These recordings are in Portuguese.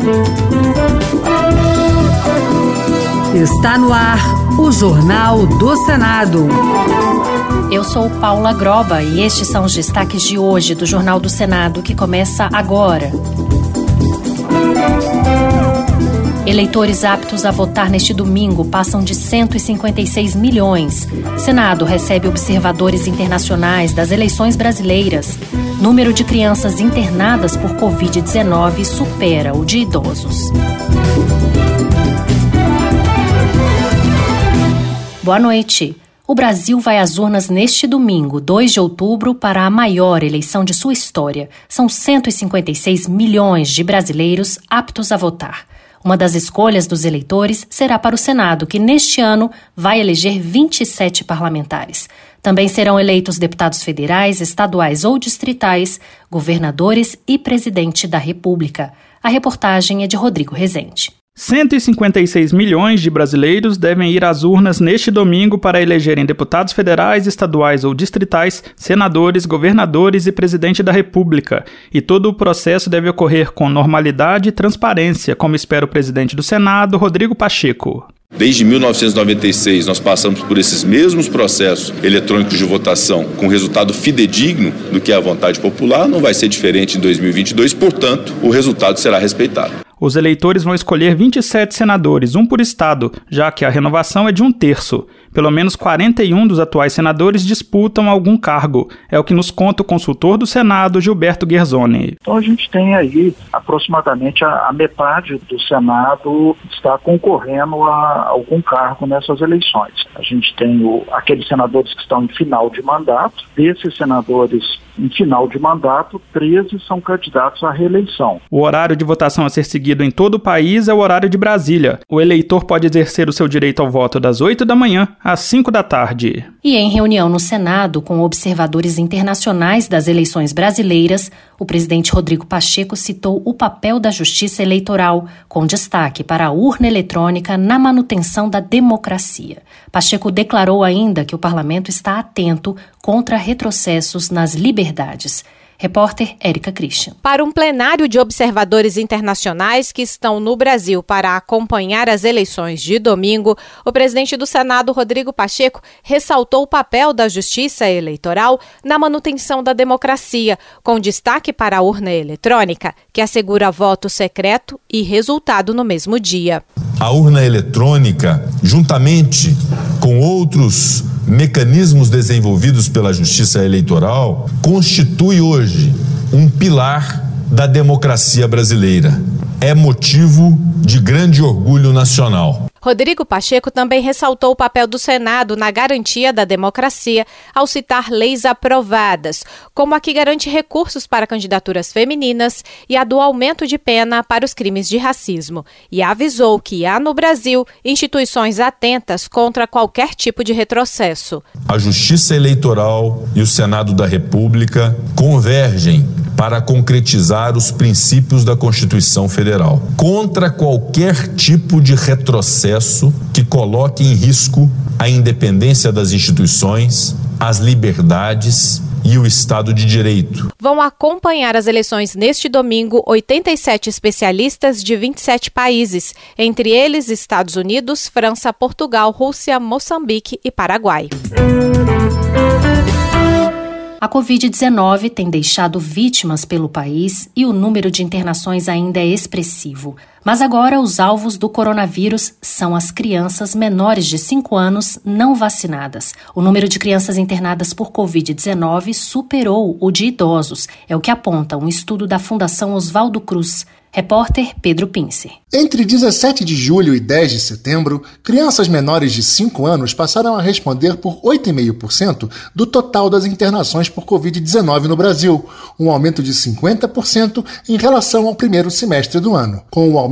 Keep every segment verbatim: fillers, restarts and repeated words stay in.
Está no ar o Jornal do Senado. Eu sou Paula Groba e estes são os destaques de hoje do Jornal do Senado, que começa agora. Eleitores aptos a votar neste domingo passam de cento e cinquenta e seis milhões. Senado recebe observadores internacionais das eleições brasileiras. Número de crianças internadas por covid dezenove supera o de idosos. Boa noite. O Brasil vai às urnas neste domingo, dois de outubro, para a maior eleição de sua história. São cento e cinquenta e seis milhões de brasileiros aptos a votar. Uma das escolhas dos eleitores será para o Senado, que neste ano vai eleger vinte e sete parlamentares. Também serão eleitos deputados federais, estaduais ou distritais, governadores e presidente da República. A reportagem é de Rodrigo Rezende. cento e cinquenta e seis milhões de brasileiros devem ir às urnas neste domingo para elegerem deputados federais, estaduais ou distritais, senadores, governadores e presidente da República. E todo o processo deve ocorrer com normalidade e transparência, como espera o presidente do Senado, Rodrigo Pacheco. Desde mil novecentos e noventa e seis, nós passamos por esses mesmos processos eletrônicos de votação com resultado fidedigno do que é a vontade popular. Não vai ser diferente em dois mil e vinte e dois, portanto, o resultado será respeitado. Os eleitores vão escolher vinte e sete senadores, um por estado, já que a renovação é de um terço. Pelo menos quarenta e um dos atuais senadores disputam algum cargo. É o que nos conta o consultor do Senado, Gilberto Guerzoni. Então a gente tem aí aproximadamente a, a metade do Senado está concorrendo a algum cargo nessas eleições. A gente tem o, aqueles senadores que estão em final de mandato. Desses senadores em final de mandato, treze são candidatos à reeleição. O horário de votação a ser seguido em todo o país é o horário de Brasília. O eleitor pode exercer o seu direito ao voto das oito da manhã às cinco da tarde. E em reunião no Senado com observadores internacionais das eleições brasileiras, o presidente Rodrigo Pacheco citou o papel da Justiça Eleitoral, com destaque para a urna eletrônica na manutenção da democracia. Pacheco declarou ainda que o parlamento está atento contra retrocessos nas liberdades. Repórter Érica Christian. Para um plenário de observadores internacionais que estão no Brasil para acompanhar as eleições de domingo, o presidente do Senado, Rodrigo Pacheco, ressaltou o papel da Justiça Eleitoral na manutenção da democracia, com destaque para a urna eletrônica, que assegura voto secreto e resultado no mesmo dia. A urna eletrônica, juntamente com outros mecanismos desenvolvidos pela Justiça Eleitoral, constitui hoje um pilar da democracia brasileira. É motivo de grande orgulho nacional. Rodrigo Pacheco também ressaltou o papel do Senado na garantia da democracia ao citar leis aprovadas, como a que garante recursos para candidaturas femininas e a do aumento de pena para os crimes de racismo. E avisou que há no Brasil instituições atentas contra qualquer tipo de retrocesso. A Justiça Eleitoral e o Senado da República convergem para concretizar os princípios da Constituição Federal, contra qualquer tipo de retrocesso que coloque em risco a independência das instituições, as liberdades e o Estado de Direito. Vão acompanhar as eleições neste domingo oitenta e sete especialistas de vinte e sete países, entre eles Estados Unidos, França, Portugal, Rússia, Moçambique e Paraguai. A covid dezenove tem deixado vítimas pelo país e o número de internações ainda é expressivo. Mas agora os alvos do coronavírus são as crianças menores de cinco anos não vacinadas. O número de crianças internadas por covid dezenove superou o de idosos, é o que aponta um estudo da Fundação Oswaldo Cruz. Repórter Pedro Pincer. Entre dezessete de julho e dez de setembro, crianças menores de cinco anos passaram a responder por oito vírgula cinco por cento do total das internações por covid dezenove no Brasil, um aumento de cinquenta por cento em relação ao primeiro semestre do ano. Com o aumento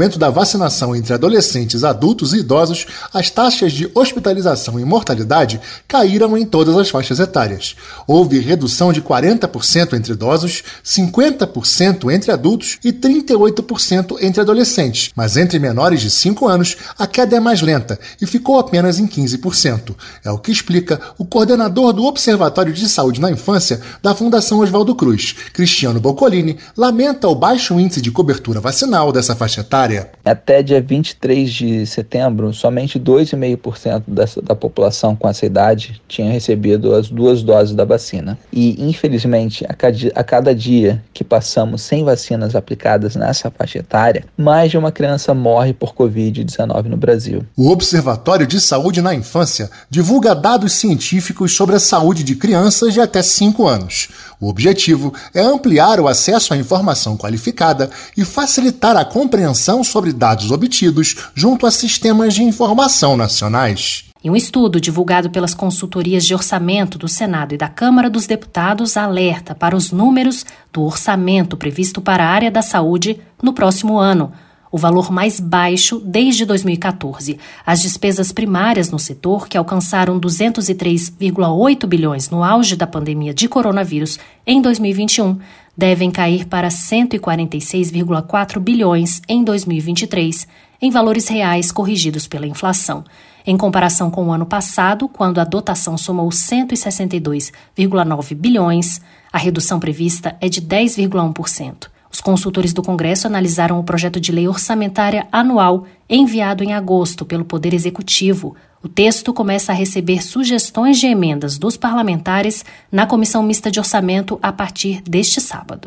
aumento da vacinação entre adolescentes, adultos e idosos, as taxas de hospitalização e mortalidade caíram em todas as faixas etárias. Houve redução de quarenta por cento entre idosos, cinquenta por cento entre adultos e trinta e oito por cento entre adolescentes, mas entre menores de cinco anos a queda é mais lenta e ficou apenas em quinze por cento. É o que explica o coordenador do Observatório de Saúde na Infância da Fundação Oswaldo Cruz, Cristiano Boccolini, lamenta o baixo índice de cobertura vacinal dessa faixa etária. Até dia vinte e três de setembro, somente dois vírgula cinco por cento dessa, da população com essa idade tinha recebido as duas doses da vacina. E, infelizmente, a cada, a cada dia que passamos sem vacinas aplicadas nessa faixa etária, mais de uma criança morre por covid dezenove no Brasil. O Observatório de Saúde na Infância divulga dados científicos sobre a saúde de crianças de até cinco anos. O objetivo é ampliar o acesso à informação qualificada e facilitar a compreensão sobre dados obtidos junto a sistemas de informação nacionais. E um estudo divulgado pelas consultorias de orçamento do Senado e da Câmara dos Deputados alerta para os números do orçamento previsto para a área da saúde no próximo ano, o valor mais baixo desde dois mil e catorze. As despesas primárias no setor, que alcançaram duzentos e três vírgula oito bilhões no auge da pandemia de coronavírus em dois mil e vinte e um, devem cair para cento e quarenta e seis vírgula quatro bilhões em dois mil e vinte e três, em valores reais corrigidos pela inflação. Em comparação com o ano passado, quando a dotação somou cento e sessenta e dois vírgula nove bilhões, a redução prevista é de dez vírgula um por cento. Os consultores do Congresso analisaram o projeto de lei orçamentária anual enviado em agosto pelo Poder Executivo. O texto começa a receber sugestões de emendas dos parlamentares na Comissão Mista de Orçamento a partir deste sábado.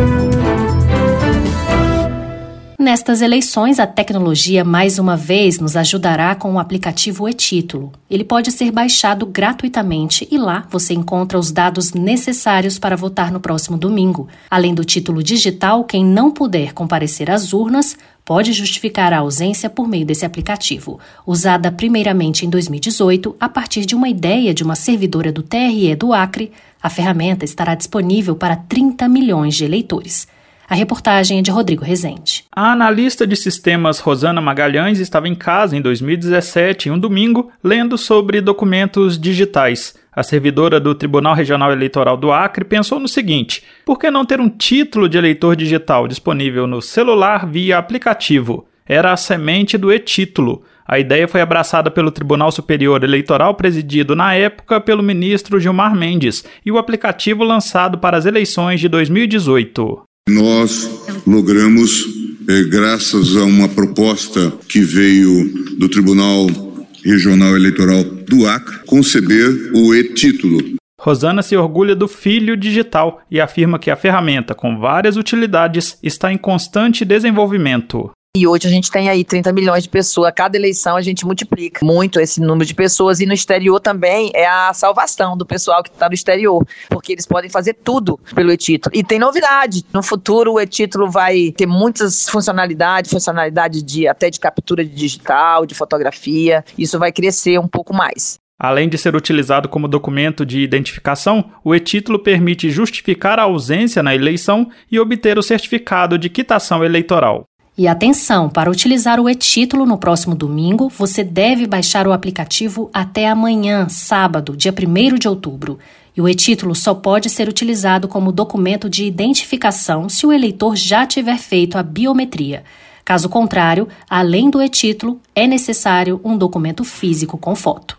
Nestas eleições, a tecnologia mais uma vez nos ajudará com o aplicativo e-Título. Ele pode ser baixado gratuitamente e lá você encontra os dados necessários para votar no próximo domingo. Além do título digital, quem não puder comparecer às urnas pode justificar a ausência por meio desse aplicativo. Usada primeiramente em dois mil e dezoito, a partir de uma ideia de uma servidora do T R E do Acre, a ferramenta estará disponível para trinta milhões de eleitores. A reportagem é de Rodrigo Rezende. A analista de sistemas Rosana Magalhães estava em casa em dois mil e dezessete, em um domingo, lendo sobre documentos digitais. A servidora do Tribunal Regional Eleitoral do Acre pensou no seguinte: por que não ter um título de eleitor digital disponível no celular via aplicativo? Era a semente do e-Título. A ideia foi abraçada pelo Tribunal Superior Eleitoral, presidido na época pelo ministro Gilmar Mendes, e o aplicativo lançado para as eleições de dois mil e dezoito. Nós logramos, eh, graças a uma proposta que veio do Tribunal Regional Eleitoral do Acre, conceber o e-Título. Rosana se orgulha do filho digital e afirma que a ferramenta, com várias utilidades, está em constante desenvolvimento. E hoje a gente tem aí trinta milhões de pessoas, a cada eleição a gente multiplica muito esse número de pessoas, e no exterior também é a salvação do pessoal que está no exterior, porque eles podem fazer tudo pelo e-Título. E tem novidade, no futuro o e-Título vai ter muitas funcionalidades, funcionalidade de, até de captura de digital, de fotografia, isso vai crescer um pouco mais. Além de ser utilizado como documento de identificação, o e-Título permite justificar a ausência na eleição e obter o certificado de quitação eleitoral. E atenção, para utilizar o e-Título no próximo domingo, você deve baixar o aplicativo até amanhã, sábado, dia primeiro de outubro. E o e-Título só pode ser utilizado como documento de identificação se o eleitor já tiver feito a biometria. Caso contrário, além do e-Título, é necessário um documento físico com foto.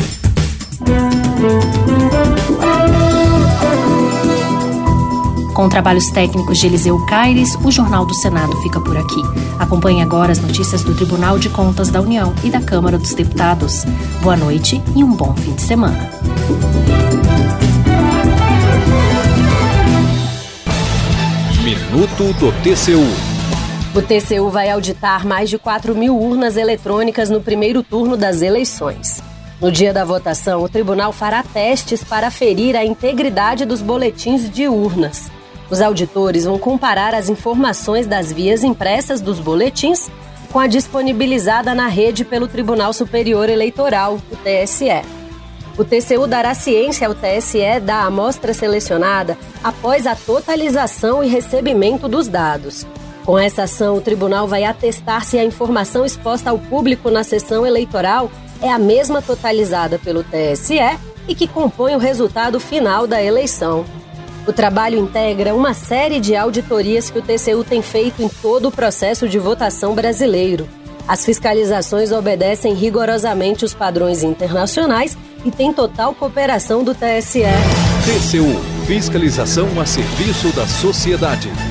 Com trabalhos técnicos de Eliseu Caires, o Jornal do Senado fica por aqui. Acompanhe agora as notícias do Tribunal de Contas da União e da Câmara dos Deputados. Boa noite e um bom fim de semana. Minuto do T C U. O T C U vai auditar mais de quatro mil urnas eletrônicas no primeiro turno das eleições. No dia da votação, o tribunal fará testes para aferir a integridade dos boletins de urnas. Os auditores vão comparar as informações das vias impressas dos boletins com a disponibilizada na rede pelo Tribunal Superior Eleitoral, o T S E. O T C U dará ciência ao T S E da amostra selecionada após a totalização e recebimento dos dados. Com essa ação, o tribunal vai atestar se a informação exposta ao público na sessão eleitoral é a mesma totalizada pelo T S E e que compõe o resultado final da eleição. O trabalho integra uma série de auditorias que o T C U tem feito em todo o processo de votação brasileiro. As fiscalizações obedecem rigorosamente os padrões internacionais e têm total cooperação do T S E. T C U, fiscalização a serviço da sociedade.